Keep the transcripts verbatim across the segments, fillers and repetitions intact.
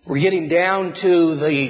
We're getting down to the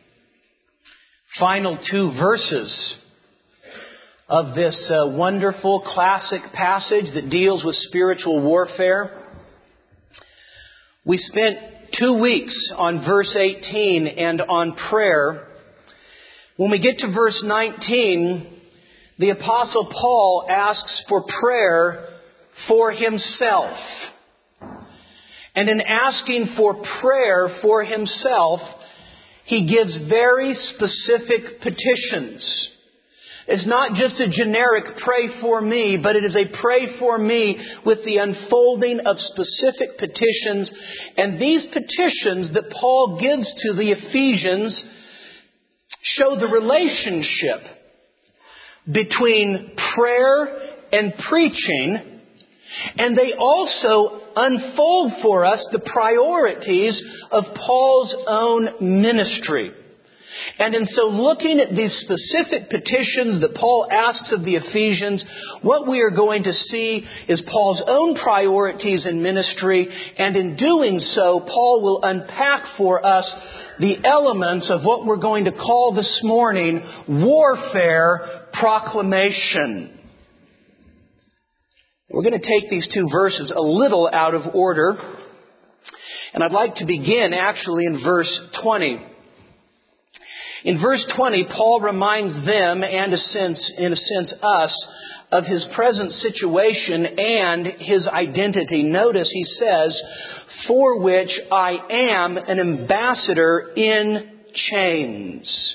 final two verses of this uh, wonderful classic passage that deals with spiritual warfare. We spent two weeks on verse eighteen and on prayer. When we get to verse nineteen, the Apostle Paul asks for prayer for himself. And in asking for prayer for himself, he gives very specific petitions. It's not just a generic pray for me, but it is a pray for me with the unfolding of specific petitions. And these petitions that Paul gives to the Ephesians show the relationship between prayer and preaching. And they also unfold for us the priorities of Paul's own ministry. And in so looking at these specific petitions that Paul asks of the Ephesians, what we are going to see is Paul's own priorities in ministry. And in doing so, Paul will unpack for us the elements of what we're going to call this morning warfare proclamation. We're going to take these two verses a little out of order. And I'd like to begin actually in verse twenty. In verse twenty, Paul reminds them, and a sense, in a sense us, of his present situation and his identity. Notice he says, "For which I am an ambassador in chains."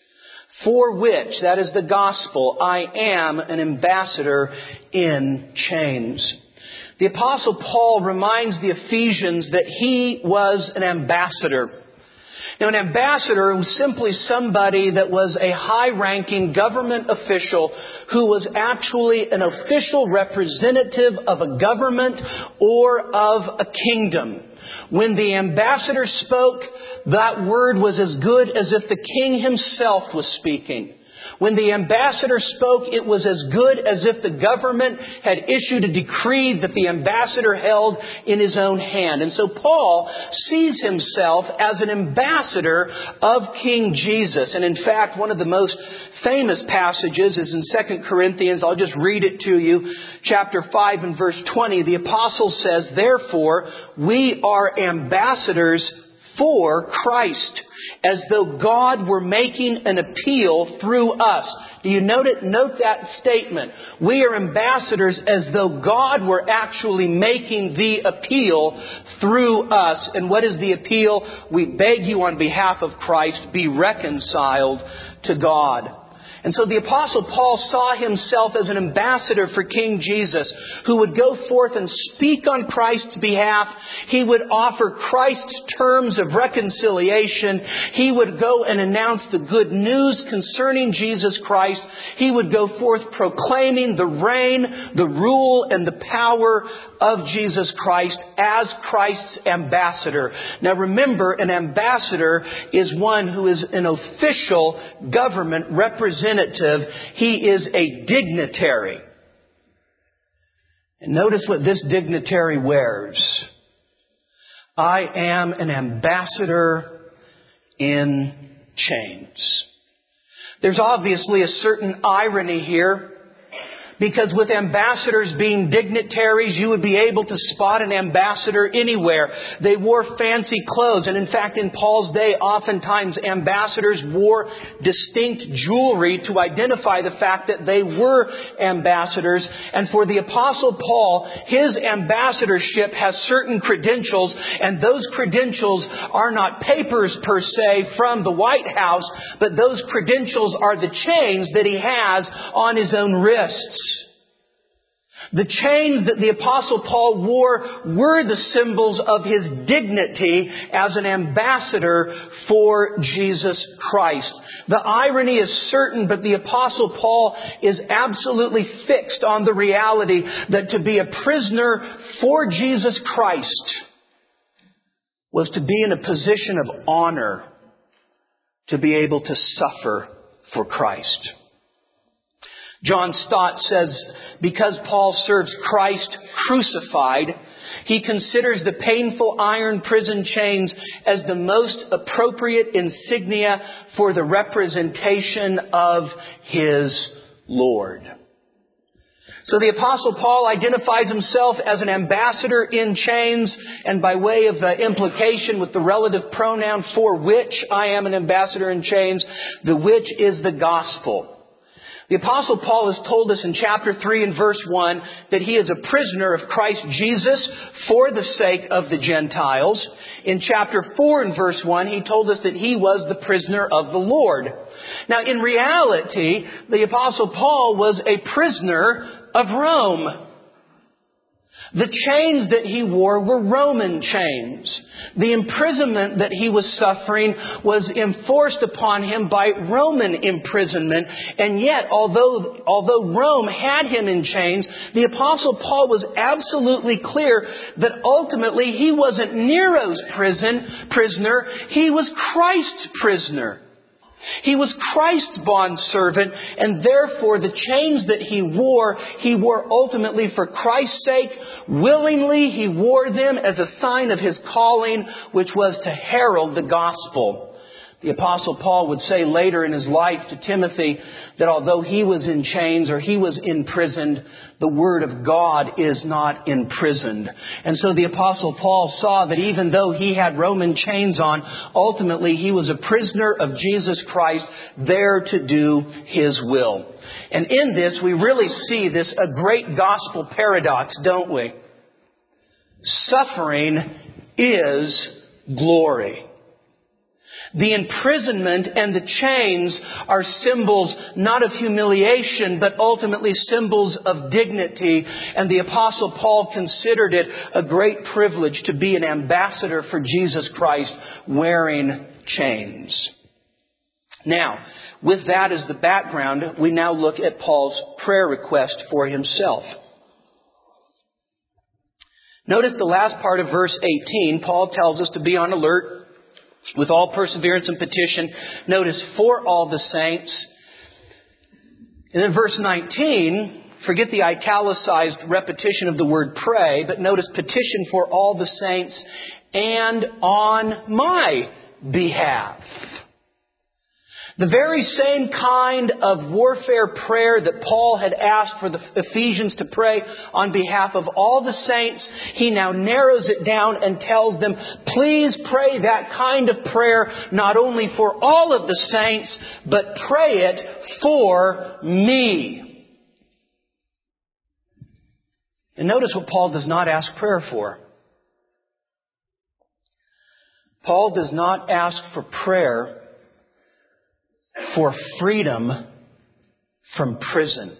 For which, that is the gospel, I am an ambassador in chains. The Apostle Paul reminds the Ephesians that he was an ambassador. Now, an ambassador was simply somebody that was a high-ranking government official who was actually an official representative of a government or of a kingdom. When the ambassador spoke, that word was as good as if the king himself was speaking. When the ambassador spoke, it was as good as if the government had issued a decree that the ambassador held in his own hand. And so Paul sees himself as an ambassador of King Jesus. And in fact, one of the most famous passages is in Second Corinthians. I'll just read it to you. Chapter five and verse twenty. The apostle says, "Therefore, we are ambassadors for Christ, as though God were making an appeal through us." Do you note it? Note that statement. We are ambassadors as though God were actually making the appeal through us. And what is the appeal? We beg you on behalf of Christ, be reconciled to God. And so the Apostle Paul saw himself as an ambassador for King Jesus, who would go forth and speak on Christ's behalf. He would offer Christ's terms of reconciliation. He would go and announce the good news concerning Jesus Christ. He would go forth proclaiming the reign, the rule, and the power of Jesus Christ as Christ's ambassador. Now remember, an ambassador is one who is an official government representative. He is a dignitary. And notice what this dignitary wears. I am an ambassador in chains. There's obviously a certain irony here, because with ambassadors being dignitaries, you would be able to spot an ambassador anywhere. They wore fancy clothes. And in fact, in Paul's day, oftentimes ambassadors wore distinct jewelry to identify the fact that they were ambassadors. And for the Apostle Paul, his ambassadorship has certain credentials. And those credentials are not papers per se from the White House, but those credentials are the chains that he has on his own wrists. The chains that the Apostle Paul wore were the symbols of his dignity as an ambassador for Jesus Christ. The irony is certain, but the Apostle Paul is absolutely fixed on the reality that to be a prisoner for Jesus Christ was to be in a position of honor, to be able to suffer for Christ. John Stott says, because Paul serves Christ crucified, He considers the painful iron prison chains as the most appropriate insignia for the representation of his Lord. So the Apostle Paul identifies himself as an ambassador in chains, and by way of uh, implication with the relative pronoun for which I am an ambassador in chains, the which is the gospel. The Apostle Paul has told us in chapter three and verse one that he is a prisoner of Christ Jesus for the sake of the Gentiles. In chapter four and verse one, he told us that he was the prisoner of the Lord. Now, in reality, the Apostle Paul was a prisoner of Rome. The chains that he wore were Roman chains. The imprisonment that he was suffering was enforced upon him by Roman imprisonment. And yet, although, although Rome had him in chains, the Apostle Paul was absolutely clear that ultimately he wasn't Nero's prison prisoner. He was Christ's prisoner. He was Christ's bondservant, and therefore the chains that he wore, he wore ultimately for Christ's sake. Willingly, he wore them as a sign of his calling, which was to herald the gospel. The Apostle Paul would say later in his life to Timothy that although he was in chains or he was imprisoned, the Word of God is not imprisoned. And so the Apostle Paul saw that even though he had Roman chains on, ultimately he was a prisoner of Jesus Christ, there to do His will. And in this we really see this a great gospel paradox, don't we? Suffering is glory. The imprisonment and the chains are symbols not of humiliation, but ultimately symbols of dignity. And the Apostle Paul considered it a great privilege to be an ambassador for Jesus Christ wearing chains. Now, with that as the background, we now look at Paul's prayer request for himself. Notice the last part of verse eighteen. Paul tells us to be on alert with all perseverance and petition. Notice, for all the saints. And then verse nineteen, forget the italicized repetition of the word pray, but notice petition for all the saints and on my behalf. The very same kind of warfare prayer that Paul had asked for the Ephesians to pray on behalf of all the saints, he now narrows it down and tells them, please pray that kind of prayer not only for all of the saints, but pray it for me. And notice what Paul does not ask prayer for. Paul does not ask for prayer for freedom from prison.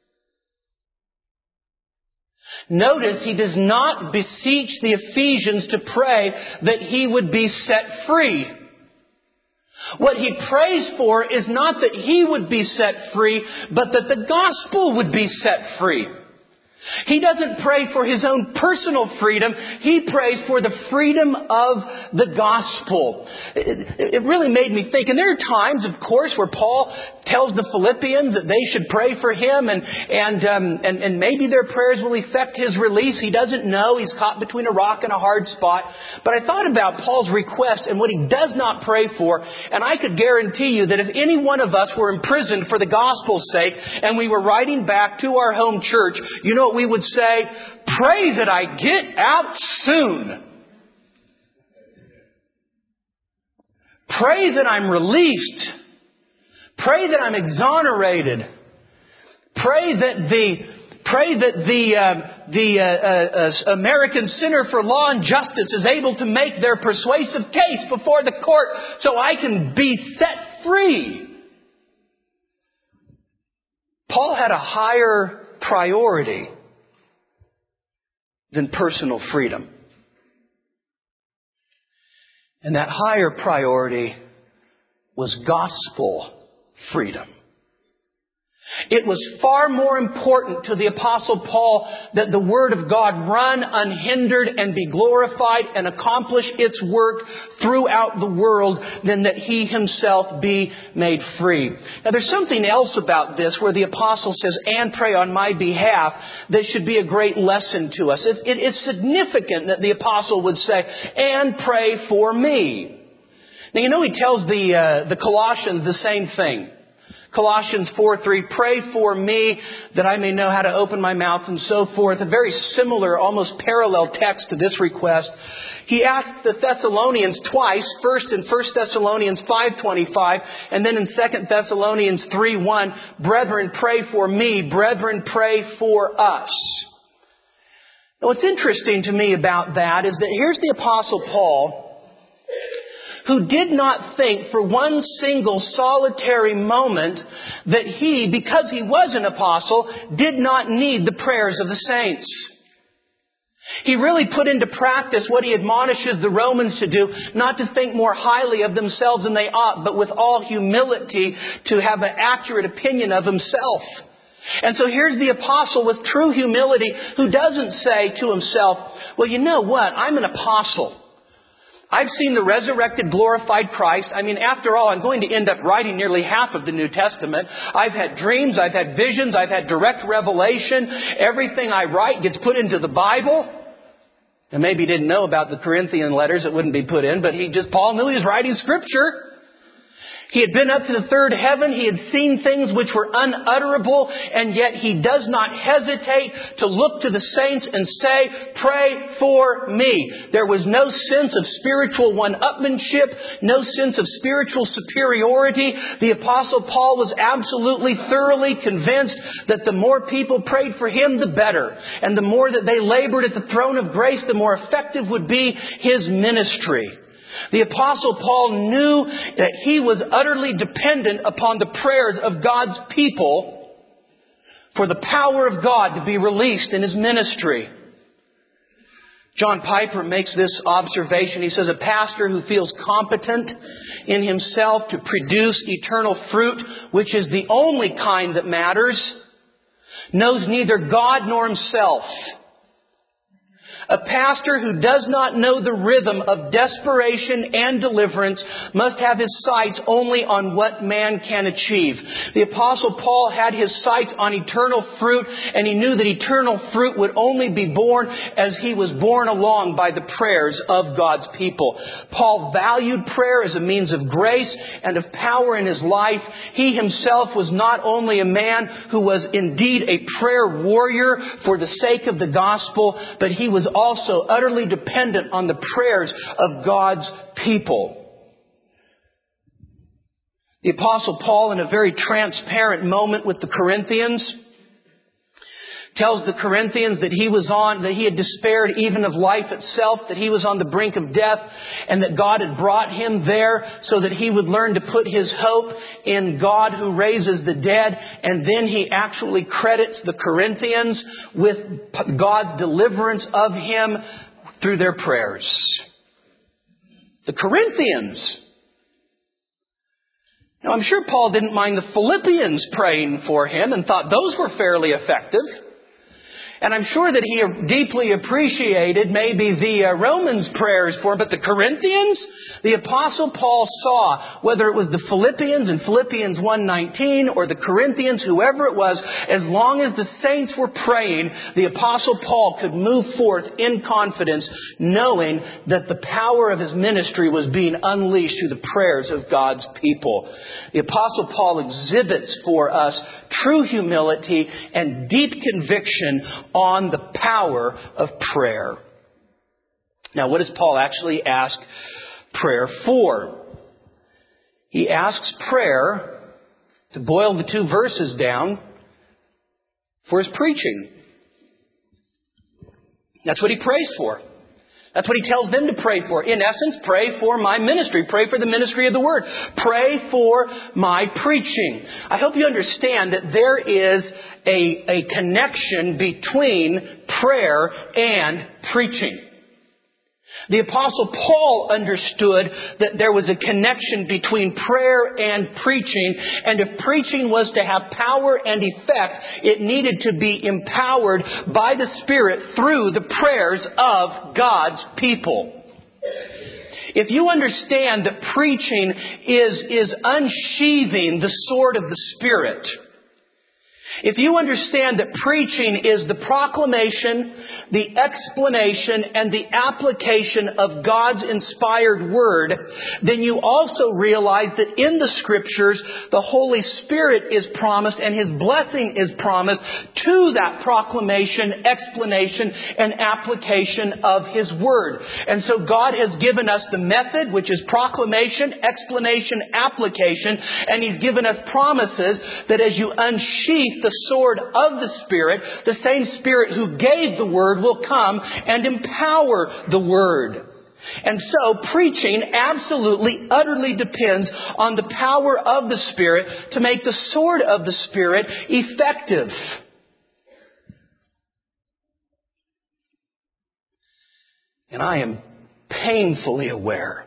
Notice he does not beseech the Ephesians to pray that he would be set free. What he prays for is not that he would be set free, but that the gospel would be set free. He doesn't pray for his own personal freedom. He prays for the freedom of the gospel. It, it really made me think. And there are times, of course, where Paul tells the Philippians that they should pray for him. And, and, um, and, and maybe their prayers will effect his release. He doesn't know. He's caught between a rock and a hard spot. But I thought about Paul's request and what he does not pray for. And I could guarantee you that if any one of us were imprisoned for the gospel's sake and we were riding back to our home church, you know, we would say, pray that I get out soon. Pray that I'm released. Pray that I'm exonerated. Pray that the pray that the uh, the uh, uh, American Center for Law and Justice is able to make their persuasive case before the court so I can be set free. Paul had a higher priority than personal freedom. And that higher priority was gospel freedom. It was far more important to the Apostle Paul that the Word of God run unhindered and be glorified and accomplish its work throughout the world than that he himself be made free. Now there's something else about this where the Apostle says, and pray on my behalf, that should be a great lesson to us. It, it, it's significant that the Apostle would say, and pray for me. Now you know he tells the, uh, the Colossians the same thing. Colossians four three, pray for me that I may know how to open my mouth and so forth. A very similar, almost parallel text to this request. He asked the Thessalonians twice, first in First Thessalonians five twenty-five and then in Second Thessalonians three one, brethren, pray for me, brethren, pray for us. Now what's interesting to me about that is that here's the Apostle Paul, who did not think for one single solitary moment that he, because he was an apostle, did not need the prayers of the saints. He really put into practice what he admonishes the Romans to do, not to think more highly of themselves than they ought, but with all humility to have an accurate opinion of himself. And so here's the apostle with true humility who doesn't say to himself, well, you know what? I'm an apostle. I've seen the resurrected, glorified Christ. I mean, after all, I'm going to end up writing nearly half of the New Testament. I've had dreams, I've had visions, I've had direct revelation. Everything I write gets put into the Bible. And maybe he didn't know about the Corinthian letters, it wouldn't be put in, but he just, Paul knew he was writing Scripture. He had been up to the third heaven. He had seen things which were unutterable. And yet he does not hesitate to look to the saints and say, pray for me. There was no sense of spiritual one-upmanship, no sense of spiritual superiority. The Apostle Paul was absolutely thoroughly convinced that the more people prayed for him, the better. And the more that they labored at the throne of grace, the more effective would be his ministry. The Apostle Paul knew that he was utterly dependent upon the prayers of God's people for the power of God to be released in his ministry. John Piper makes this observation. He says, a pastor who feels competent in himself to produce eternal fruit, which is the only kind that matters, knows neither God nor himself. A pastor who does not know the rhythm of desperation and deliverance must have his sights only on what man can achieve. The Apostle Paul had his sights on eternal fruit, and he knew that eternal fruit would only be born as he was borne along by the prayers of God's people. Paul valued prayer as a means of grace and of power in his life. He himself was not only a man who was indeed a prayer warrior for the sake of the gospel, but he was also utterly dependent on the prayers of God's people. The Apostle Paul, in a very transparent moment with the Corinthians, tells the Corinthians that he was on, that he had despaired even of life itself, that he was on the brink of death, and that God had brought him there so that he would learn to put his hope in God who raises the dead. And then he actually credits the Corinthians with God's deliverance of him through their prayers. The Corinthians. Now, I'm sure Paul didn't mind the Philippians praying for him and thought those were fairly effective. And I'm sure that he deeply appreciated maybe the uh, Romans' prayers for him. But the Corinthians, the Apostle Paul saw, whether it was the Philippians in Philippians one nineteen or the Corinthians, whoever it was, as long as the saints were praying, the Apostle Paul could move forth in confidence, knowing that the power of his ministry was being unleashed through the prayers of God's people. The Apostle Paul exhibits for us true humility and deep conviction on the power of prayer. Now, what does Paul actually ask prayer for? He asks prayer, to boil the two verses down, for his preaching. That's what he prays for. That's what he tells them to pray for. In essence, pray for my ministry. Pray for the ministry of the Word. Pray for my preaching. I hope you understand that there is a, a connection between prayer and preaching. The Apostle Paul understood that there was a connection between prayer and preaching, and if preaching was to have power and effect, it needed to be empowered by the Spirit through the prayers of God's people. If you understand that preaching is, is unsheathing the sword of the Spirit, if you understand that preaching is the proclamation, the explanation, and the application of God's inspired Word, then you also realize that in the Scriptures, the Holy Spirit is promised and His blessing is promised to that proclamation, explanation, and application of His Word. And so God has given us the method, which is proclamation, explanation, application, and He's given us promises that as you unsheath the sword of the Spirit, the same Spirit who gave the Word will come and empower the Word. And so preaching absolutely, utterly depends on the power of the Spirit to make the sword of the Spirit effective. And I am painfully aware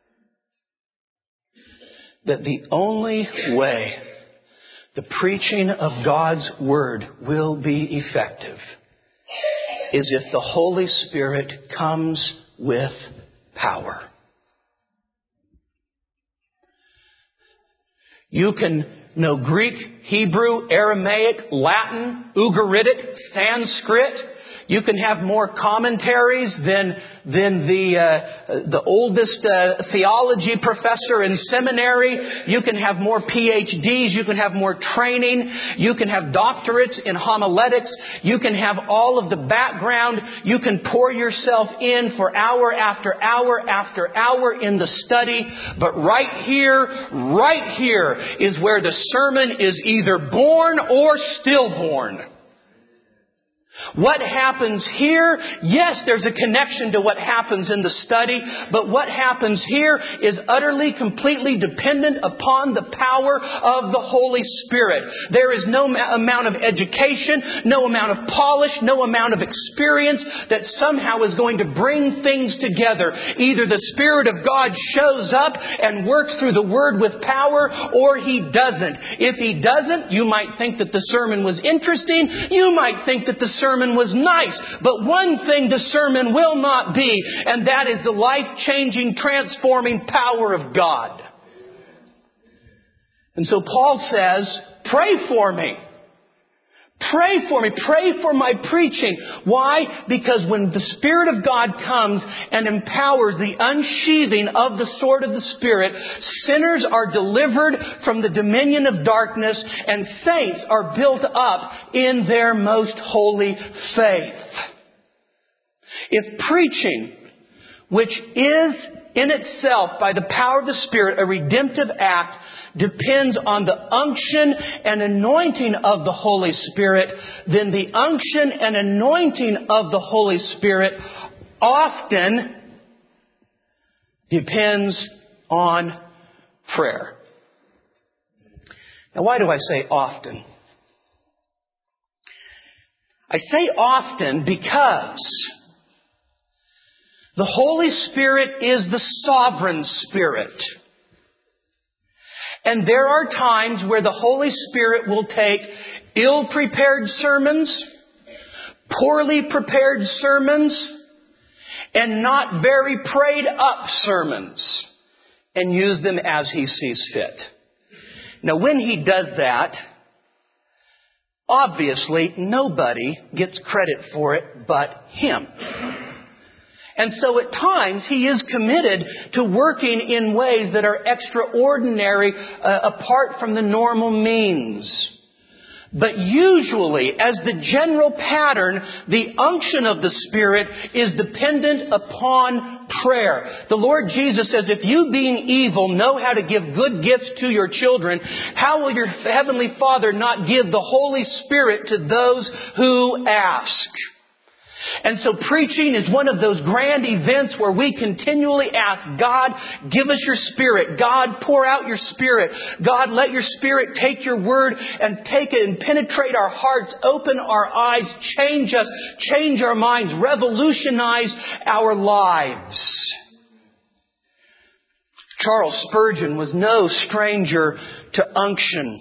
that the only way the preaching of God's Word will be effective is if the Holy Spirit comes with power. You can know Greek, Hebrew, Aramaic, Latin, Ugaritic, Sanskrit. You can have more commentaries than than the uh, the oldest uh, theology professor in seminary. You can have more P H Ds. You can have more training. You can have doctorates in homiletics. You can have all of the background. You can pour yourself in for hour after hour after hour in the study. But right here, right here is where the sermon is either born or stillborn. What happens here? Yes, there's a connection to what happens in the study, but what happens here is utterly, completely dependent upon the power of the Holy Spirit. There is no ma- amount of education, no amount of polish, no amount of experience that somehow is going to bring things together. Either the Spirit of God shows up and works through the Word with power, or He doesn't. If He doesn't, you might think that the sermon was interesting. You might think that the sermon was nice, but one thing the sermon will not be, and that is the life-changing, transforming power of God. And so Paul says, pray for me. Pray for me. Pray for my preaching. Why? Because when the Spirit of God comes and empowers the unsheathing of the sword of the Spirit, sinners are delivered from the dominion of darkness and saints are built up in their most holy faith. If preaching, which is in itself, by the power of the Spirit, a redemptive act, depends on the unction and anointing of the Holy Spirit, then the unction and anointing of the Holy Spirit often depends on prayer. Now, why do I say often? I say often because the Holy Spirit is the sovereign Spirit. And there are times where the Holy Spirit will take ill-prepared sermons, poorly prepared sermons, and not very prayed up sermons, and use them as He sees fit. Now, when He does that, obviously nobody gets credit for it but Him. And so at times He is committed to working in ways that are extraordinary, uh, apart from the normal means. But usually, as the general pattern, the unction of the Spirit is dependent upon prayer. The Lord Jesus says, if you being evil know how to give good gifts to your children, how will your Heavenly Father not give the Holy Spirit to those who ask? And so preaching is one of those grand events where we continually ask, God, give us your Spirit. God, pour out your Spirit. God, let your Spirit take your word and take it and penetrate our hearts, open our eyes, change us, change our minds, revolutionize our lives. Charles Spurgeon was no stranger to unction.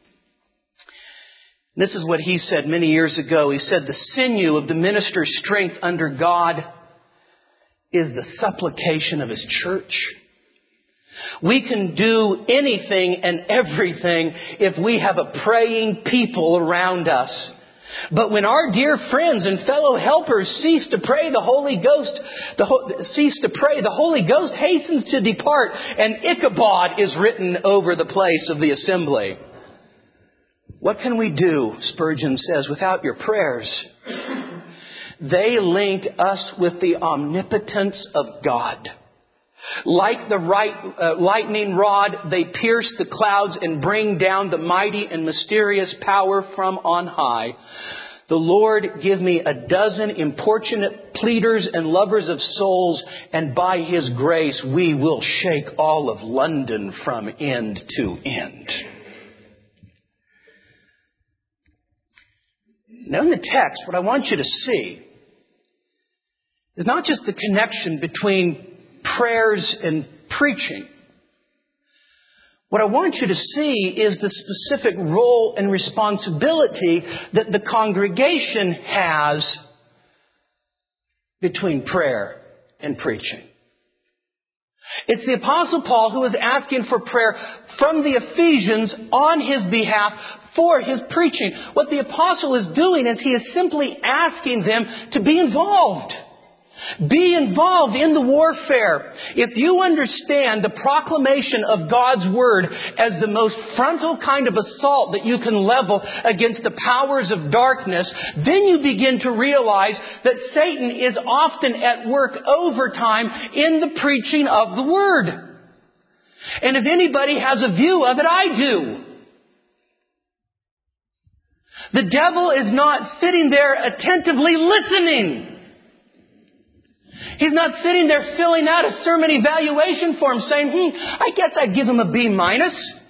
This is what he said many years ago. He said, the sinew of the minister's strength under God is the supplication of His church. We can do anything and everything if we have a praying people around us. But when our dear friends and fellow helpers cease to pray, the Holy Ghost, the Ho- cease to pray, the Holy Ghost hastens to depart, and Ichabod is written over the place of the assembly. What can we do, Spurgeon says, without your prayers? They link us with the omnipotence of God. Like the right, uh, lightning rod, they pierce the clouds and bring down the mighty and mysterious power from on high. The Lord give me a dozen importunate pleaders and lovers of souls, and by His grace we will shake all of London from end to end. Now in the text, what I want you to see is not just the connection between prayers and preaching. What I want you to see is the specific role and responsibility that the congregation has between prayer and preaching. It's the Apostle Paul who is asking for prayer from the Ephesians on his behalf for his preaching. What the Apostle is doing is he is simply asking them to be involved. Be involved in the warfare. If you understand the proclamation of God's Word as the most frontal kind of assault that you can level against the powers of darkness, then you begin to realize that Satan is often at work overtime in the preaching of the Word. And if anybody has a view of it, I do. The devil is not sitting there attentively listening. He's not sitting there filling out a sermon evaluation form saying, hmm, I guess I'd give him a B minus.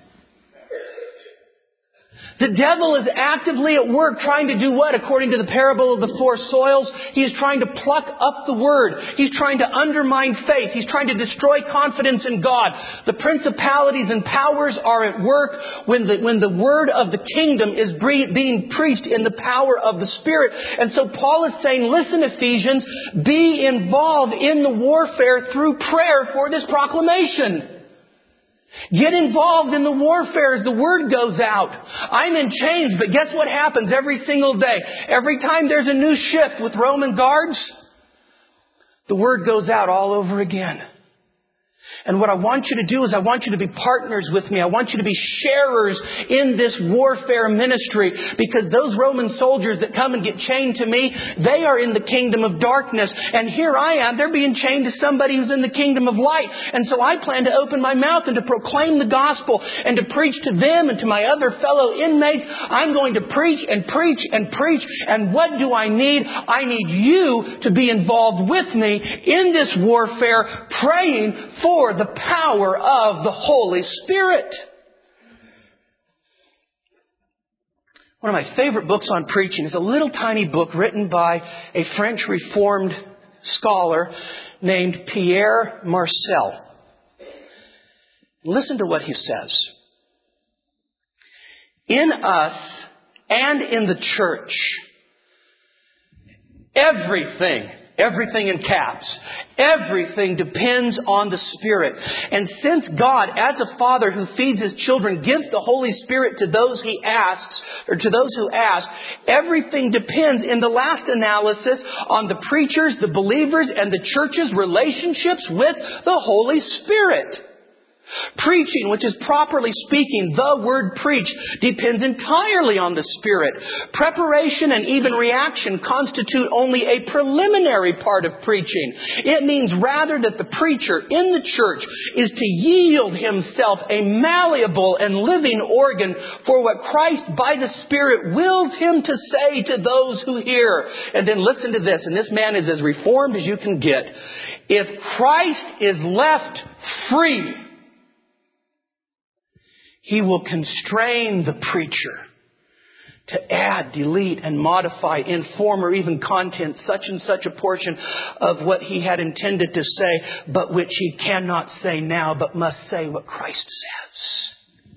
The devil is actively at work trying to do what? According to the parable of the four soils, he is trying to pluck up the Word. He's trying to undermine faith. He's trying to destroy confidence in God. The principalities and powers are at work when the, when the Word of the kingdom is bre- being preached in the power of the Spirit. And so Paul is saying, listen, Ephesians, be involved in the warfare through prayer for this proclamation. Get involved in the warfare as the word goes out. I'm in chains, but guess what happens every single day? Every time there's a new shift with Roman guards, the word goes out all over again. And what I want you to do is I want you to be partners with me. I want you to be sharers in this warfare ministry, because those Roman soldiers that come and get chained to me, they are in the kingdom of darkness. And here I am. They're being chained to somebody who's in the kingdom of light. And so I plan to open my mouth and to proclaim the gospel and to preach to them and to my other fellow inmates. I'm going to preach and preach and preach. And what do I need? I need you to be involved with me in this warfare, praying for the power of the Holy Spirit. One of my favorite books on preaching is a little tiny book written by a French Reformed scholar named Pierre Marcel. Listen to what he says. In us and in the church, everything Everything in caps. Everything depends on the Spirit. And since God, as a Father who feeds His children, gives the Holy Spirit to those He asks, or to those who ask, everything depends, in the last analysis, on the preachers, the believers, and the church's relationships with the Holy Spirit. Preaching, which is properly speaking, the word preach, depends entirely on the Spirit. Preparation and even reaction constitute only a preliminary part of preaching. It means rather that the preacher in the church is to yield himself a malleable and living organ for what Christ by the Spirit wills him to say to those who hear. And then listen to this, and this man is as reformed as you can get. If Christ is left free, He will constrain the preacher to add, delete, and modify in form or even content such and such a portion of what he had intended to say, but which he cannot say now, but must say what Christ says.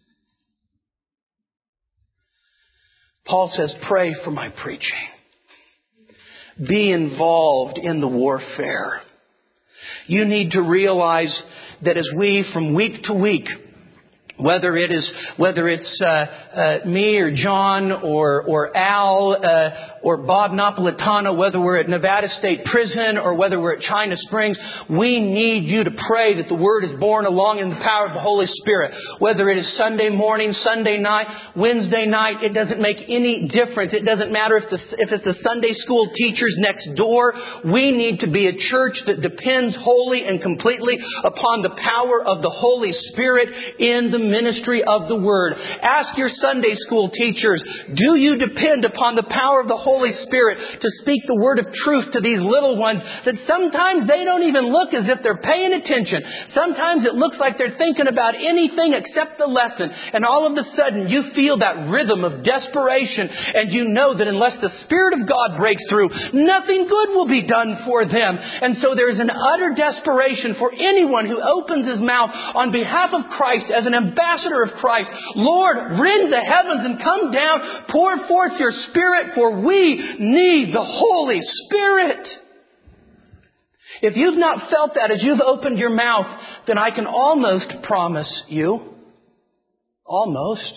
Paul says, pray for my preaching. Be involved in the warfare. You need to realize that as we, from week to week, Whether it is, whether it's uh, uh, me or John or or Al uh, or Bob Napolitano, whether we're at Nevada State Prison or whether we're at China Springs, we need you to pray that the Word is borne along in the power of the Holy Spirit. Whether it is Sunday morning, Sunday night, Wednesday night, it doesn't make any difference. It doesn't matter if the if it's the Sunday school teachers next door. We need to be a church that depends wholly and completely upon the power of the Holy Spirit in the ministry of the Word. Ask your Sunday school teachers, do you depend upon the power of the Holy Spirit to speak the word of truth to these little ones that sometimes they don't even look as if they're paying attention. Sometimes it looks like they're thinking about anything except the lesson. And all of a sudden you feel that rhythm of desperation, and you know that unless the Spirit of God breaks through, nothing good will be done for them. And so there's an utter desperation for anyone who opens his mouth on behalf of Christ as an ambassador of Christ. Lord, rend the heavens and come down. Pour forth your Spirit, for we need the Holy Spirit. If you've not felt that as you've opened your mouth, then I can almost promise you, almost,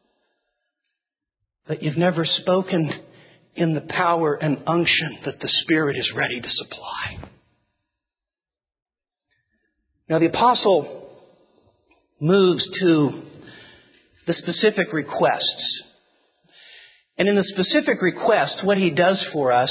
that you've never spoken in the power and unction that the Spirit is ready to supply. Now the apostle moves to the specific requests. And in the specific request, what he does for us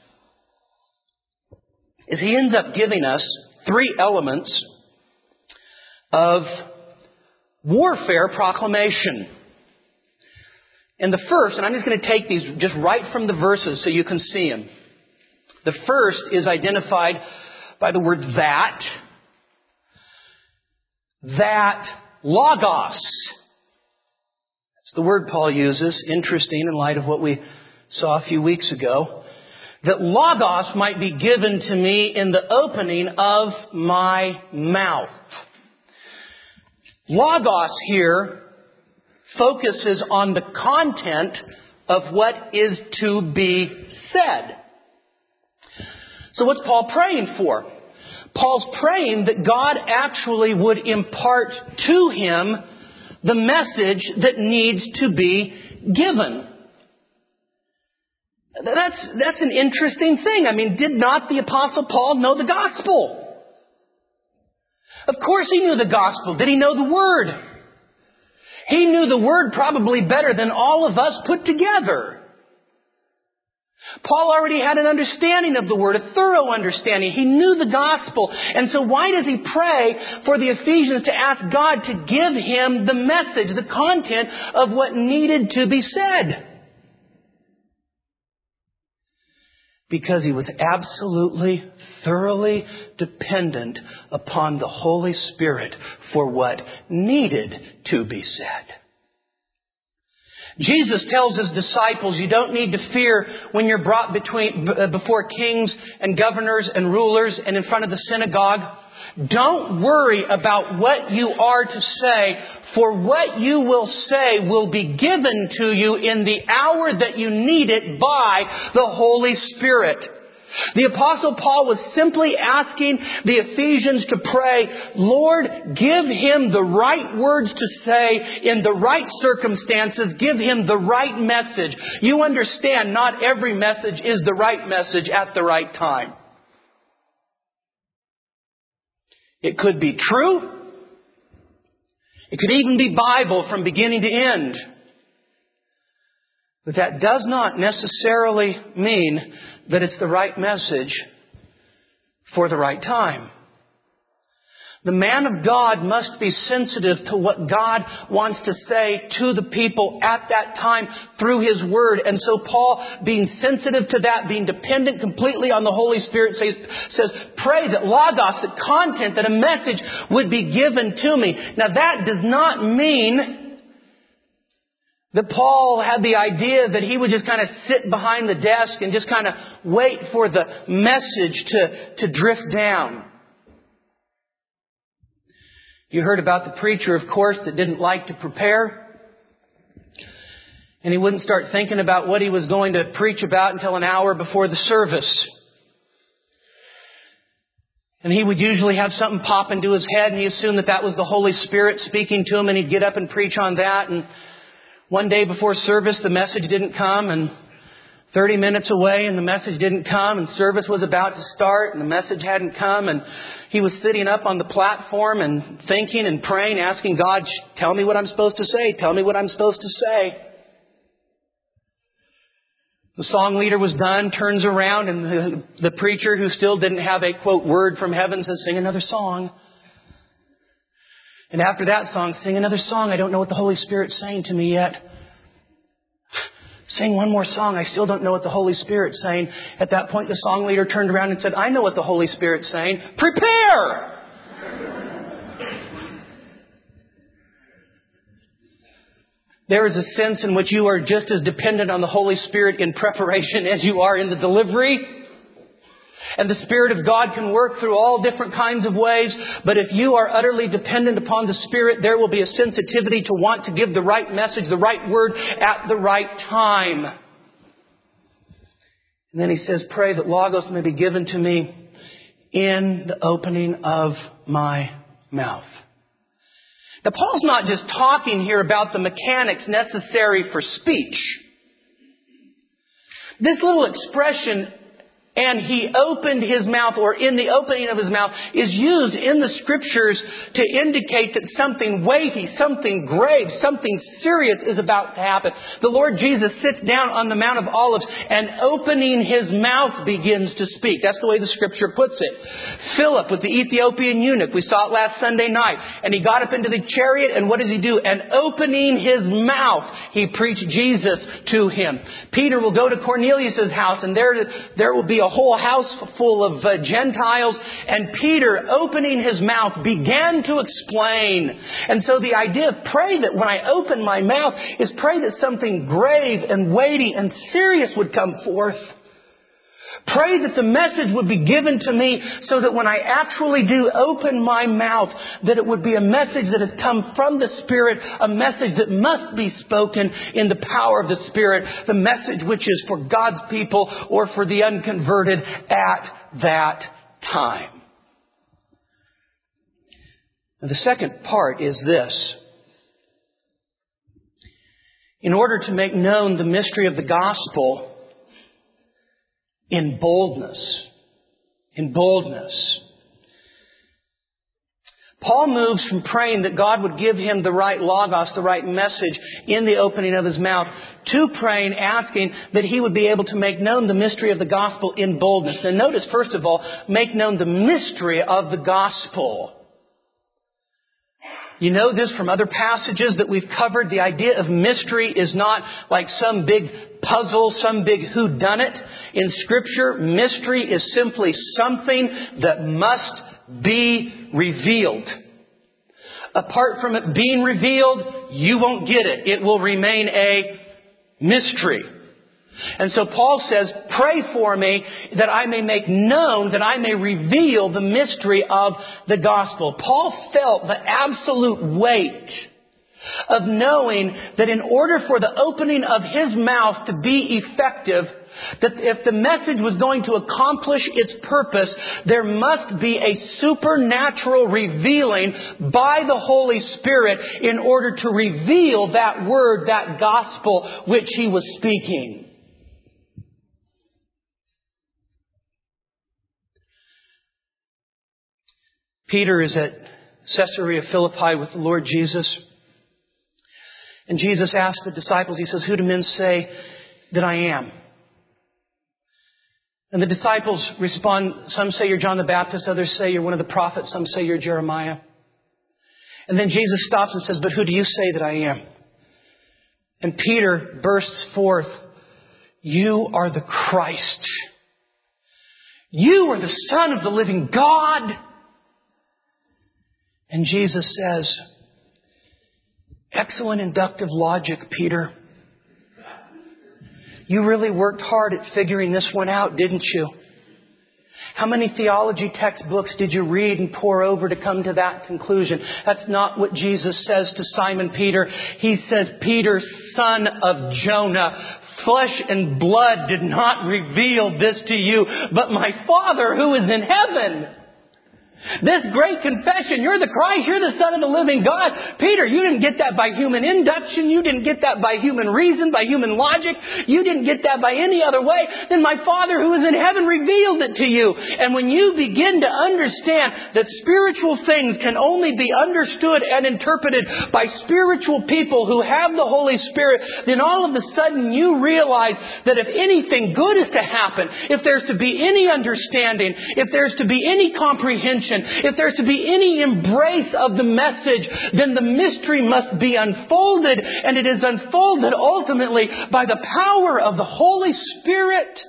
is he ends up giving us three elements of warfare proclamation. And the first, and I'm just going to take these just right from the verses so you can see them. The first is identified by the word that. That logos. That's the word Paul uses. Interesting in light of what we saw a few weeks ago. That logos might be given to me in the opening of my mouth. Logos here focuses on the content of what is to be said. So what's Paul praying for? Paul's praying that God actually would impart to him the message that needs to be given. That's, that's an interesting thing. I mean, did not the Apostle Paul know the gospel? Of course he knew the gospel. Did he know the Word? He knew the Word probably better than all of us put together. Paul already had an understanding of the Word, a thorough understanding. He knew the gospel. And so why does he pray for the Ephesians to ask God to give him the message, the content of what needed to be said? Because he was absolutely, thoroughly dependent upon the Holy Spirit for what needed to be said. Jesus tells his disciples, you don't need to fear when you're brought between, before kings and governors and rulers and in front of the synagogue. Don't worry about what you are to say, for what you will say will be given to you in the hour that you need it by the Holy Spirit. The Apostle Paul was simply asking the Ephesians to pray, Lord, give him the right words to say in the right circumstances. Give him the right message. You understand, not every message is the right message at the right time. It could be true. It could even be Bible from beginning to end. But that does not necessarily mean that it's the right message for the right time. The man of God must be sensitive to what God wants to say to the people at that time through His Word. And so Paul, being sensitive to that, being dependent completely on the Holy Spirit, says, says pray that logos, that content, that a message would be given to me. Now that does not mean that Paul had the idea that he would just kind of sit behind the desk and just kind of wait for the message to, to drift down. You heard about the preacher, of course, that didn't like to prepare. And he wouldn't start thinking about what he was going to preach about until an hour before the service. And he would usually have something pop into his head, and he assumed that that was the Holy Spirit speaking to him, and he'd get up and preach on that. And one day before service, the message didn't come, and thirty minutes away and the message didn't come, and service was about to start and the message hadn't come, and he was sitting up on the platform and thinking and praying, asking God, tell me what I'm supposed to say, tell me what I'm supposed to say. The song leader was done, turns around, and the, the preacher, who still didn't have a, quote, word from heaven, says, sing another song. And after that song, sing another song. I don't know what the Holy Spirit's saying to me yet. Sing one more song. I still don't know what the Holy Spirit's saying. At that point, the song leader turned around and said, I know what the Holy Spirit's saying. Prepare! There is a sense in which you are just as dependent on the Holy Spirit in preparation as you are in the delivery. And the Spirit of God can work through all different kinds of ways. But if you are utterly dependent upon the Spirit, there will be a sensitivity to want to give the right message, the right word at the right time. And then he says, pray that logos may be given to me in the opening of my mouth. Now, Paul's not just talking here about the mechanics necessary for speech. This little expression, and he opened his mouth, or in the opening of his mouth, is used in the Scriptures to indicate that something weighty, something grave, something serious is about to happen. The Lord Jesus sits down on the Mount of Olives and opening his mouth begins to speak. That's the way the Scripture puts it. Philip with the Ethiopian eunuch, we saw it last Sunday night, and he got up into the chariot, and what does he do? And opening his mouth, he preached Jesus to him. Peter will go to Cornelius' house, and there, there will be a whole house full of uh, Gentiles, and Peter, opening his mouth, began to explain. And so the idea of pray that when I open my mouth is pray that something grave and weighty and serious would come forth. Pray that the message would be given to me so that when I actually do open my mouth, that it would be a message that has come from the Spirit, a message that must be spoken in the power of the Spirit, the message which is for God's people or for the unconverted at that time. Now, the second part is this. In order to make known the mystery of the gospel, in boldness. In boldness. Paul moves from praying that God would give him the right logos, the right message in the opening of his mouth, to praying, asking that he would be able to make known the mystery of the gospel in boldness. Now notice, first of all, make known the mystery of the gospel. You know this from other passages that we've covered. The idea of mystery is not like some big puzzle, some big whodunit. In Scripture, mystery is simply something that must be revealed. Apart from it being revealed, you won't get it. It will remain a mystery. And so Paul says, pray for me that I may make known, that I may reveal the mystery of the gospel. Paul felt the absolute weight of knowing that in order for the opening of his mouth to be effective, that if the message was going to accomplish its purpose, there must be a supernatural revealing by the Holy Spirit in order to reveal that word, that gospel which he was speaking. Peter is at Caesarea Philippi with the Lord Jesus. And Jesus asked the disciples, He says, "Who do men say that I am?" And the disciples respond, some say you're John the Baptist, others say you're one of the prophets, some say you're Jeremiah. And then Jesus stops and says, "But who do you say that I am?" And Peter bursts forth, "You are the Christ. You are the Son of the living God." And Jesus says, "Excellent inductive logic, Peter. You really worked hard at figuring this one out, didn't you? How many theology textbooks did you read and pore over to come to that conclusion?" That's not what Jesus says to Simon Peter. He says, "Peter, son of Jonah, flesh and blood did not reveal this to you, but my Father who is in heaven." This great confession, you're the Christ, you're the Son of the living God. Peter, you didn't get that by human induction. You didn't get that by human reason, by human logic. You didn't get that by any other way. Then my Father who is in heaven revealed it to you. And when you begin to understand that spiritual things can only be understood and interpreted by spiritual people who have the Holy Spirit, then all of a sudden you realize that if anything good is to happen, if there's to be any understanding, if there's to be any comprehension, if there's to be any embrace of the message, then the mystery must be unfolded, and it is unfolded ultimately by the power of the Holy Spirit.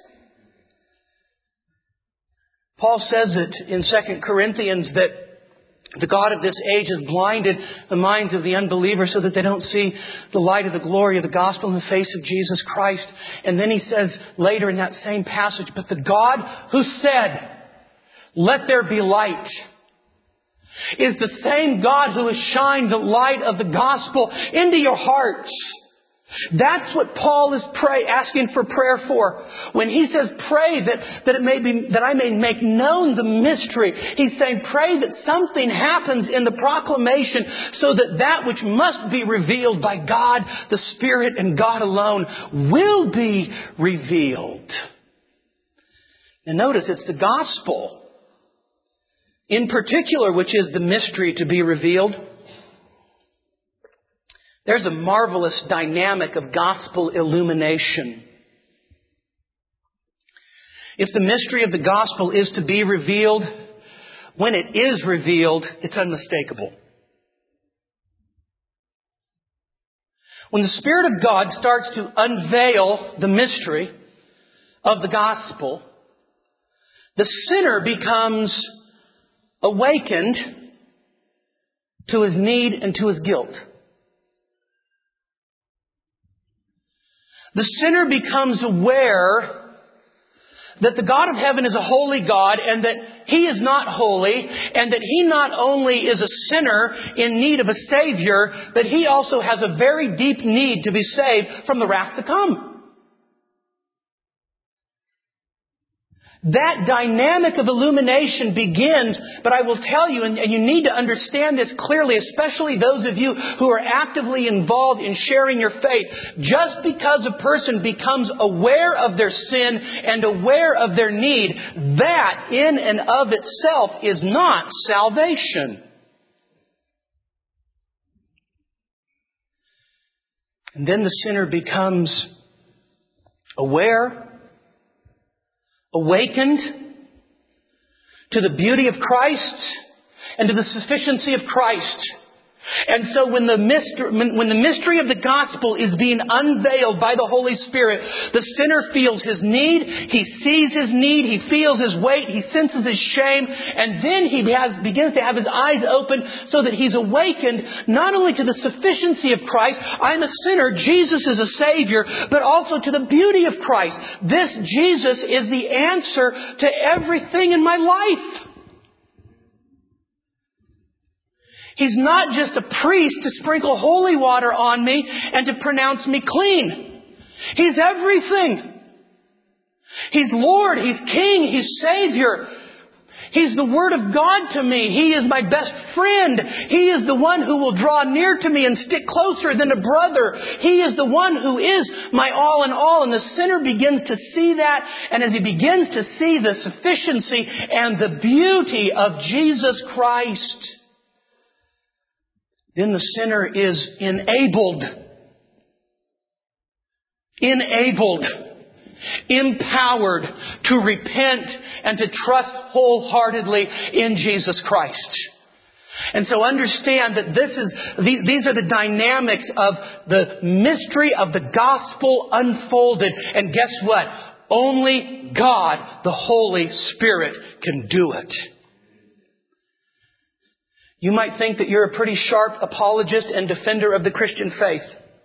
Paul says it in Second Corinthians that the God of this age has blinded the minds of the unbelievers so that they don't see the light of the glory of the gospel in the face of Jesus Christ. And then he says later in that same passage, "But the God who said, 'Let there be light,' is the same God who has shined the light of the gospel into your hearts." That's what Paul is pray, asking for prayer for. When he says pray that, that it may be, that I may make known the mystery, he's saying pray that something happens in the proclamation so that that which must be revealed by God, the Spirit and God alone, will be revealed. And notice it's the gospel in particular, which is the mystery to be revealed. There's a marvelous dynamic of gospel illumination. If the mystery of the gospel is to be revealed, when it is revealed, it's unmistakable. When the Spirit of God starts to unveil the mystery of the gospel, the sinner becomes awakened to his need and to his guilt. The sinner becomes aware that the God of heaven is a holy God and that He is not holy, and that He not only is a sinner in need of a Savior, but He also has a very deep need to be saved from the wrath to come. That dynamic of illumination begins, but I will tell you, and, and you need to understand this clearly, especially those of you who are actively involved in sharing your faith. Just because a person becomes aware of their sin and aware of their need, that in and of itself is not salvation. And then the sinner becomes aware, awakened to the beauty of Christ and to the sufficiency of Christ. And so when the mystery, when the mystery of the gospel is being unveiled by the Holy Spirit, the sinner feels his need, he sees his need, he feels his weight, he senses his shame, and then he has, begins to have his eyes open so that he's awakened not only to the sufficiency of Christ, I'm a sinner, Jesus is a Savior, but also to the beauty of Christ. This Jesus is the answer to everything in my life. He's not just a priest to sprinkle holy water on me and to pronounce me clean. He's everything. He's Lord, He's King, He's Savior. He's the Word of God to me. He is my best friend. He is the one who will draw near to me and stick closer than a brother. He is the one who is my all in all. And the sinner begins to see that. And as he begins to see the sufficiency and the beauty of Jesus Christ, then the sinner is enabled. Enabled. Empowered to repent and to trust wholeheartedly in Jesus Christ. And so understand that this is, these are the dynamics of the mystery of the gospel unfolded. And guess what? Only God, the Holy Spirit, can do it. You might think that you're a pretty sharp apologist and defender of the Christian faith.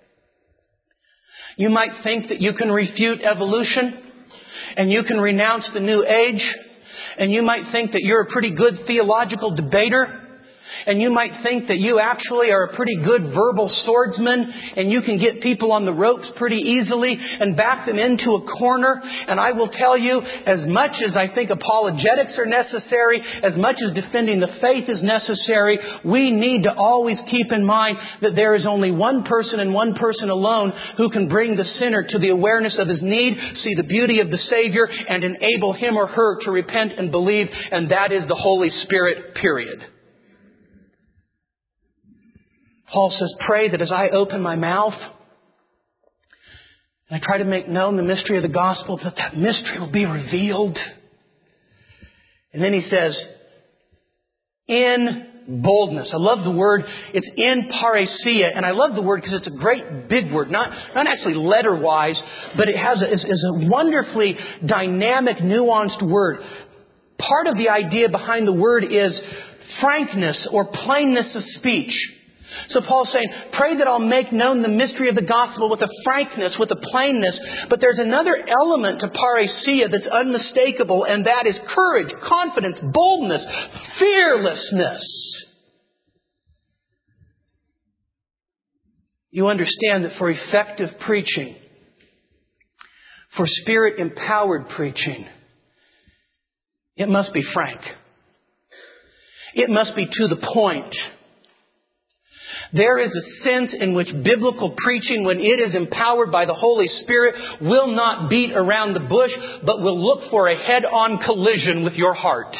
You might think that you can refute evolution and you can renounce the New Age. And you might think that you're a pretty good theological debater. And you might think that you actually are a pretty good verbal swordsman and you can get people on the ropes pretty easily and back them into a corner. And I will tell you, as much as I think apologetics are necessary, as much as defending the faith is necessary, we need to always keep in mind that there is only one person and one person alone who can bring the sinner to the awareness of his need, see the beauty of the Savior, and enable him or her to repent and believe. And that is the Holy Spirit, period. Paul says, pray that as I open my mouth and I try to make known the mystery of the gospel, that that mystery will be revealed. And then he says, in boldness. I love the word. It's in parousia. And I love the word because it's a great big word. Not, not actually letter-wise, but it has a, is, is a wonderfully dynamic, nuanced word. Part of the idea behind the word is frankness or plainness of speech. So Paul's saying, pray that I'll make known the mystery of the gospel with a frankness, with a plainness. But there's another element to parousia that's unmistakable, and that is courage, confidence, boldness, fearlessness. You understand that for effective preaching, for Spirit-empowered preaching, it must be frank. It must be to the point. There is a sense in which biblical preaching, when it is empowered by the Holy Spirit, will not beat around the bush, but will look for a head-on collision with your heart.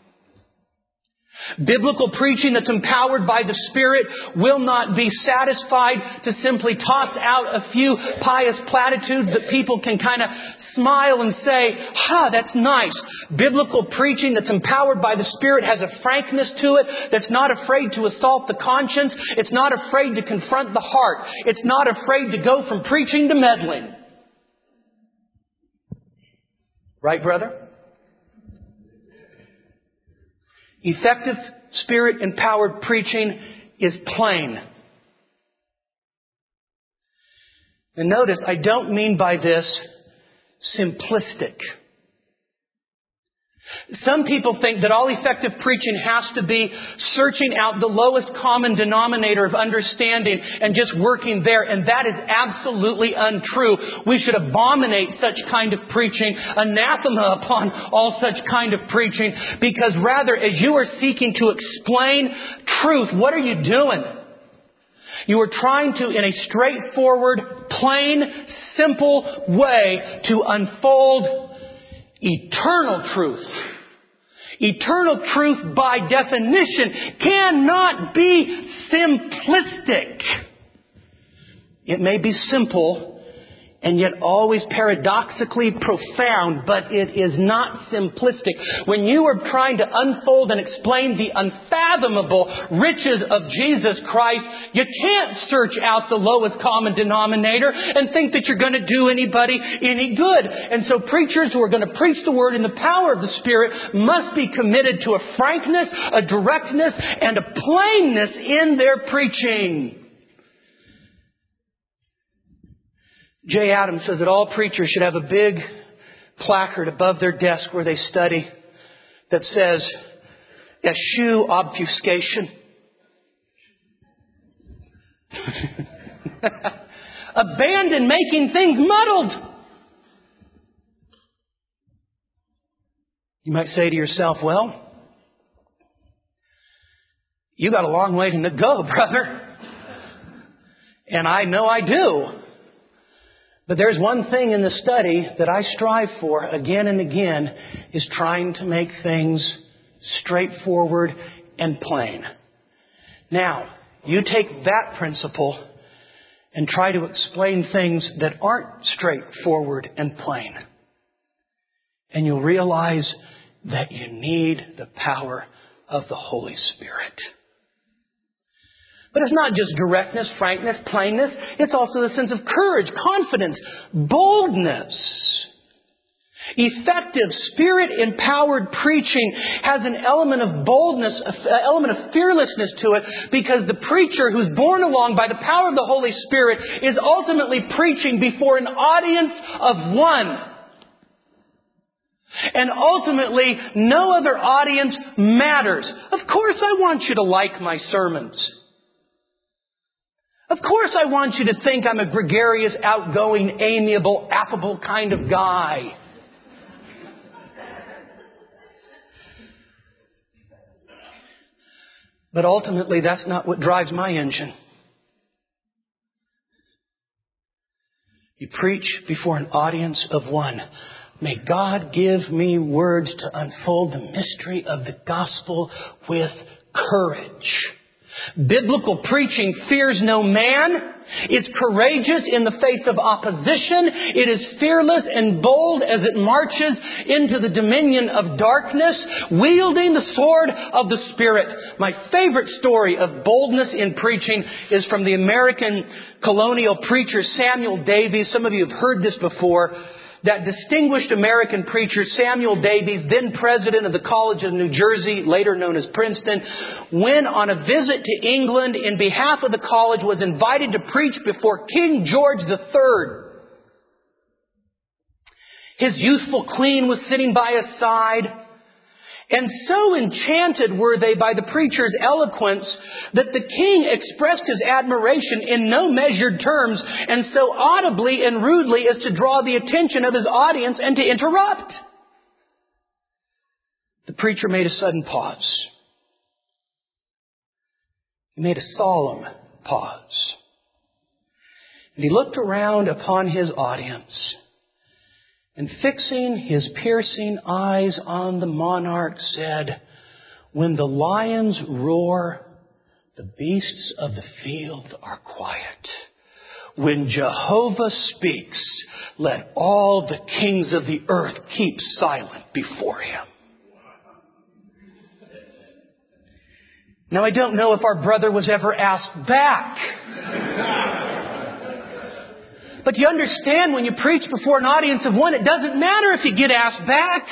Biblical preaching that's empowered by the Spirit will not be satisfied to simply toss out a few pious platitudes that people can kind of smile and say, ha, that's nice. Biblical preaching that's empowered by the Spirit has a frankness to it that's not afraid to assault the conscience. It's not afraid to confront the heart. It's not afraid to go from preaching to meddling. Right, brother? Effective, Spirit-empowered preaching is plain. And notice, I don't mean by this simplistic. Some people think that all effective preaching has to be searching out the lowest common denominator of understanding and just working there. And that is absolutely untrue. We should abominate such kind of preaching, anathema upon all such kind of preaching, because rather, as you are seeking to explain truth, what are you doing? You are trying to, in a straightforward, plain, simple way, to unfold eternal truth. Eternal truth, by definition, cannot be simplistic. It may be simple and yet always paradoxically profound, but it is not simplistic. When you are trying to unfold and explain the unfathomable riches of Jesus Christ, you can't search out the lowest common denominator and think that you're going to do anybody any good. And so preachers who are going to preach the Word in the power of the Spirit must be committed to a frankness, a directness, and a plainness in their preaching. Jay Adams says that all preachers should have a big placard above their desk where they study that says, eschew obfuscation. Abandon making things muddled. You might say to yourself, well, you got a long way to go, brother. And I know I do. But there's one thing in the study that I strive for again and again, is trying to make things straightforward and plain. Now, You take that principle and try to explain things that aren't straightforward and plain. And you'll realize that you need the power of the Holy Spirit. But it's not just directness, frankness, plainness. It's also the sense of courage, confidence, boldness. Effective, Spirit-empowered preaching has an element of boldness, an element of fearlessness to it, because the preacher who's borne along by the power of the Holy Spirit is ultimately preaching before an audience of one. And ultimately, no other audience matters. Of course I want you to like my sermons. Of course I want you to think I'm a gregarious, outgoing, amiable, affable kind of guy. But ultimately, that's not what drives my engine. You preach before an audience of one. May God give me words to unfold the mystery of the gospel with courage. Biblical preaching fears no man. It's courageous in the face of opposition. It is fearless and bold as it marches into the dominion of darkness, wielding the sword of the Spirit. My favorite story of boldness in preaching is from the American colonial preacher Samuel Davies. Some of you have heard this before. That distinguished American preacher, Samuel Davies, then president of the College of New Jersey, later known as Princeton, when on a visit to England in behalf of the college, was invited to preach before King George the Third. His youthful queen was sitting by his side. And so enchanted were they by the preacher's eloquence that the king expressed his admiration in no measured terms, and so audibly and rudely as to draw the attention of his audience and to interrupt. The preacher made a sudden pause. He made a solemn pause. And he looked around upon his audience, and fixing his piercing eyes on the monarch said, "When the lions roar, the beasts of the field are quiet. When Jehovah speaks, let all the kings of the earth keep silent before Him." Now, I don't know if our brother was ever asked back. But you understand, when you preach before an audience of one, it doesn't matter if you get asked back.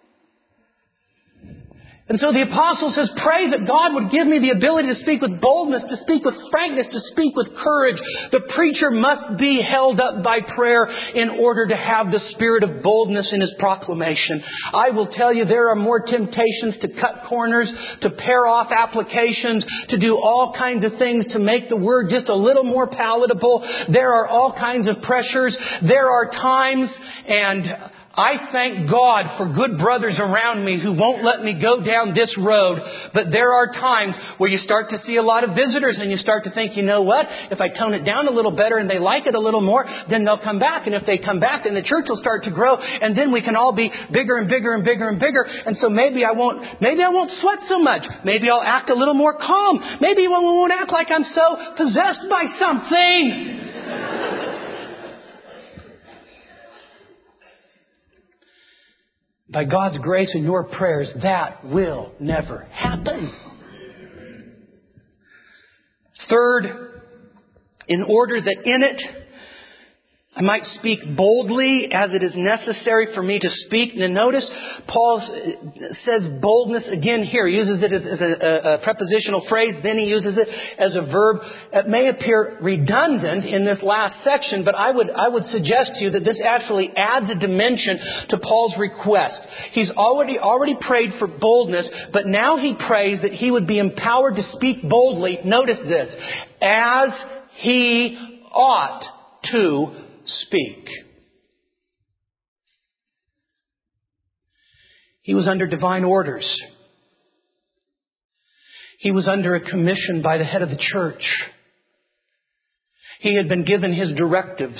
And so the apostle says, pray that God would give me the ability to speak with boldness, to speak with frankness, to speak with courage. The preacher must be held up by prayer in order to have the spirit of boldness in his proclamation. I will tell you, there are more temptations to cut corners, to pare off applications, to do all kinds of things to make the word just a little more palatable. There are all kinds of pressures. There are times, and I thank God for good brothers around me who won't let me go down this road. But there are times where you start to see a lot of visitors and you start to think, you know what? If I tone it down a little better and they like it a little more, then they'll come back. And if they come back, then the church will start to grow. And then we can all be bigger and bigger and bigger and bigger. And so maybe I won't, maybe I won't sweat so much. Maybe I'll act a little more calm. Maybe I won't act like I'm so possessed by something. By God's grace and your prayers, that will never happen. Third, in order that in it I might speak boldly as it is necessary for me to speak. Now notice, Paul says boldness again here. He uses it as a, a prepositional phrase. Then he uses it as a verb. It may appear redundant in this last section, but I would, I would suggest to you that this actually adds a dimension to Paul's request. He's already, already prayed for boldness, but now he prays that he would be empowered to speak boldly. Notice this. As he ought to speak. He was under divine orders. He was under a commission by the head of the church. He had been given his directives.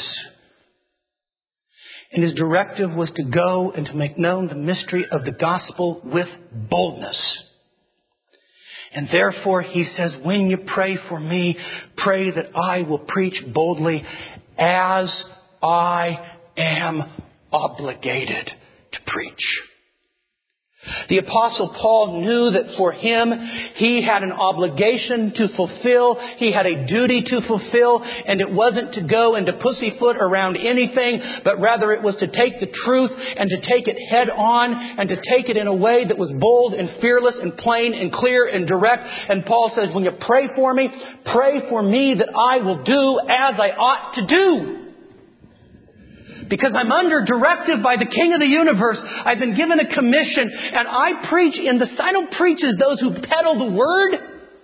And his directive was to go and to make known the mystery of the gospel with boldness. And therefore, he says, when you pray for me, pray that I will preach boldly as I am obligated to preach. The Apostle Paul knew that for him, he had an obligation to fulfill. He had a duty to fulfill. And it wasn't to go and to pussyfoot around anything, but rather it was to take the truth and to take it head on and to take it in a way that was bold and fearless and plain and clear and direct. And Paul says, when you pray for me, pray for me that I will do as I ought to do. Because I'm under directive by the King of the universe. I've been given a commission, and I preach in the... I don't preach as those who peddle the word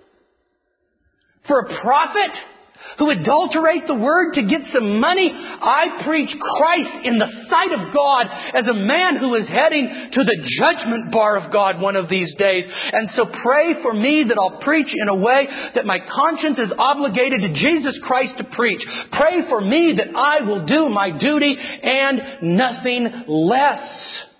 for a profit, who adulterate the word to get some money. I preach Christ in the sight of God as a man who is heading to the judgment bar of God one of these days. And so pray for me that I'll preach in a way that my conscience is obligated to Jesus Christ to preach. Pray for me that I will do my duty and nothing less.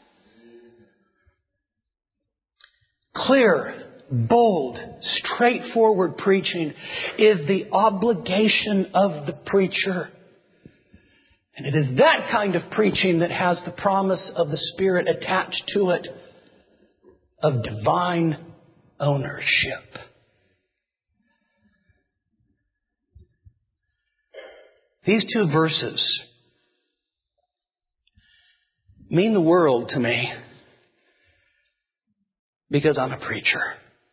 Clear, bold, straightforward preaching is the obligation of the preacher. And it is that kind of preaching that has the promise of the Spirit attached to it of divine ownership. These two verses mean the world to me because I'm a preacher.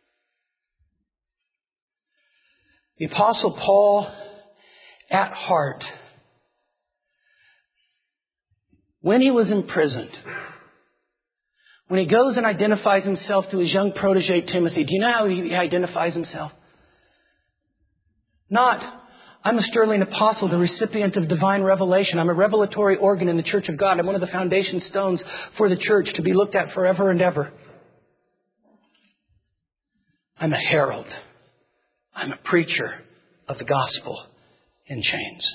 The Apostle Paul, at heart, when he was imprisoned, when he goes and identifies himself to his young protege Timothy, do you know how he identifies himself? Not, I'm a sterling apostle, the recipient of divine revelation. I'm a revelatory organ in the church of God. I'm one of the foundation stones for the church to be looked at forever and ever. I'm a herald. I'm a preacher of the gospel in chains.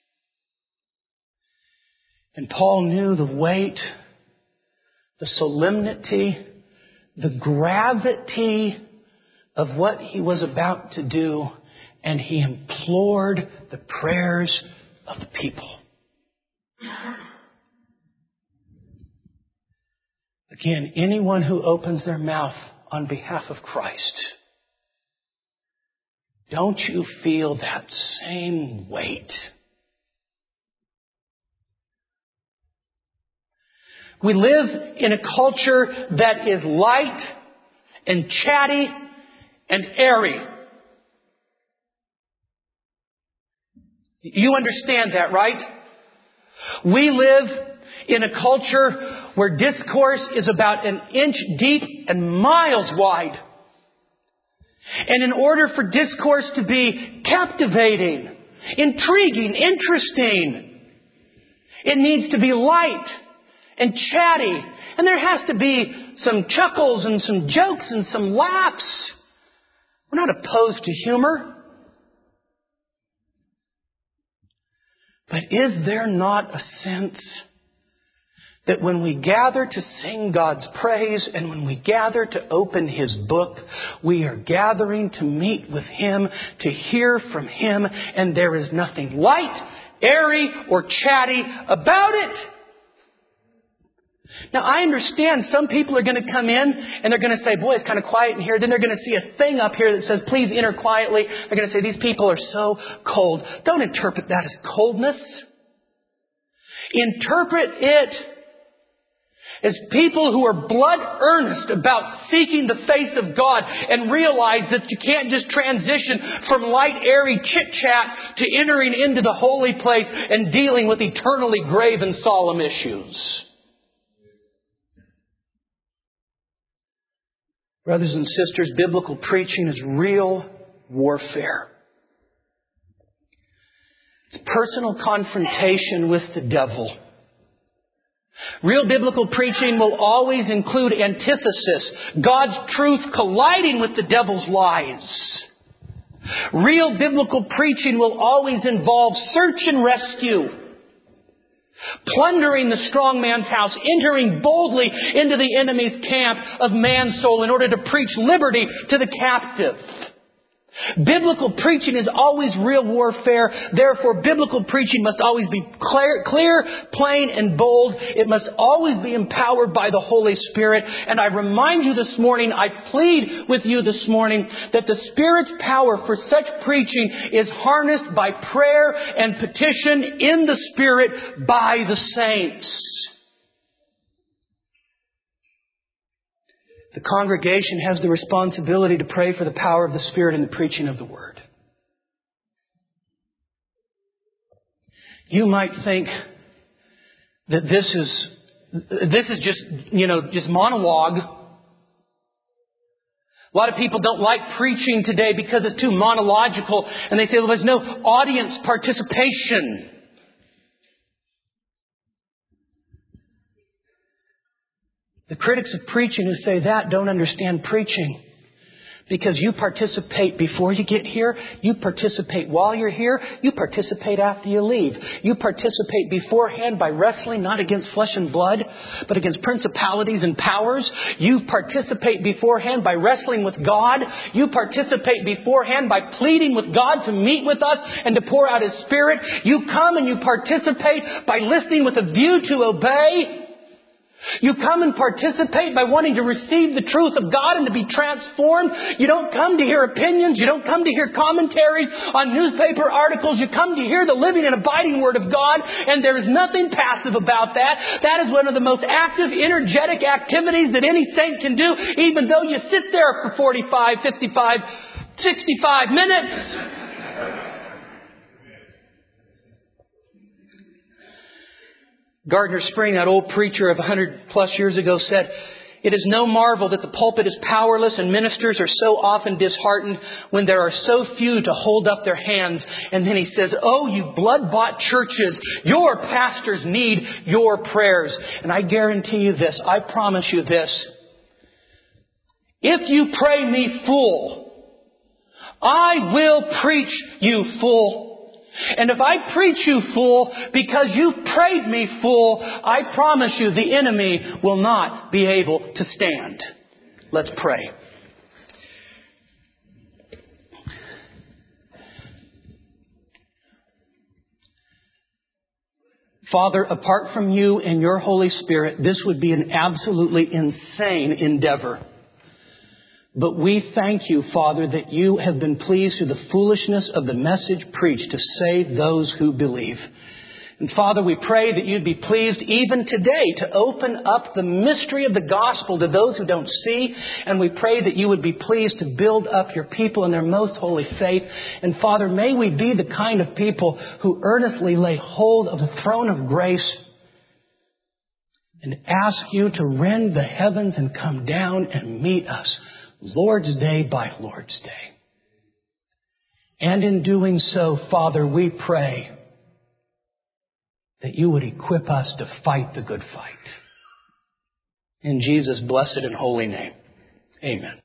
And Paul knew the weight, the solemnity, the gravity of what he was about to do, and he implored the prayers of the people. Again, anyone who opens their mouth on behalf of Christ, don't you feel that same weight? We live in a culture that is light and chatty and airy. You understand that, right? We live in a culture where discourse is about an inch deep and miles wide. And in order for discourse to be captivating, intriguing, interesting, it needs to be light and chatty. And there has to be some chuckles and some jokes and some laughs. We're not opposed to humor. But is there not a sense that when we gather to sing God's praise and when we gather to open His book, we are gathering to meet with Him, to hear from Him, and there is nothing light, airy, or chatty about it? Now, I understand some people are going to come in and they're going to say, boy, it's kind of quiet in here. Then they're going to see a thing up here that says, please enter quietly. They're going to say, these people are so cold. Don't interpret that as coldness. Interpret it as people who are blood earnest about seeking the face of God and realize that you can't just transition from light, airy chit-chat to entering into the holy place and dealing with eternally grave and solemn issues. Brothers and sisters, biblical preaching is real warfare. It's personal confrontation with the devil. Real biblical preaching will always include antithesis, God's truth colliding with the devil's lies. Real biblical preaching will always involve search and rescue. plundering the strong man's house, entering boldly into the enemy's camp of man's soul in order to preach liberty to the captive. Biblical preaching is always real warfare. Therefore, biblical preaching must always be clear, clear, plain, and bold. It must always be empowered by the Holy Spirit. And I remind you this morning, I plead with you this morning, that the Spirit's power for such preaching is harnessed by prayer and petition in the Spirit by the saints. The congregation has the responsibility to pray for the power of the Spirit in the preaching of the Word. You might think that this is, this is just, you know, just monologue. A lot of people don't like preaching today because it's too monological, and they say, well, there's no audience participation. The critics of preaching who say that don't understand preaching. Because you participate before you get here. You participate while you're here. You participate after you leave. You participate beforehand by wrestling not against flesh and blood, but against principalities and powers. You participate beforehand by wrestling with God. You participate beforehand by pleading with God to meet with us and to pour out His Spirit. You come and you participate by listening with a view to obey. You come and participate by wanting to receive the truth of God and to be transformed. You don't come to hear opinions. You don't come to hear commentaries on newspaper articles. You come to hear the living and abiding Word of God. And there is nothing passive about that. That is one of the most active, energetic activities that any saint can do, even though you sit there for forty-five, fifty-five, sixty-five minutes. Gardner Spring, that old preacher of a hundred plus years ago, said, "It is no marvel that the pulpit is powerless and ministers are so often disheartened when there are so few to hold up their hands." And then he says, "Oh, you blood-bought churches, your pastors need your prayers." And I guarantee you this, I promise you this. If you pray me full, I will preach you full. And if I preach you full because you've prayed me full, I promise you the enemy will not be able to stand. Let's pray. Father, apart from you and your Holy Spirit, this would be an absolutely insane endeavor. But we thank you, Father, that you have been pleased through the foolishness of the message preached to save those who believe. And Father, we pray that you'd be pleased even today to open up the mystery of the gospel to those who don't see. And we pray that you would be pleased to build up your people in their most holy faith. And Father, may we be the kind of people who earnestly lay hold of the throne of grace and ask you to rend the heavens and come down and meet us Lord's Day by Lord's Day. And in doing so, Father, we pray that you would equip us to fight the good fight. In Jesus' blessed and holy name, amen.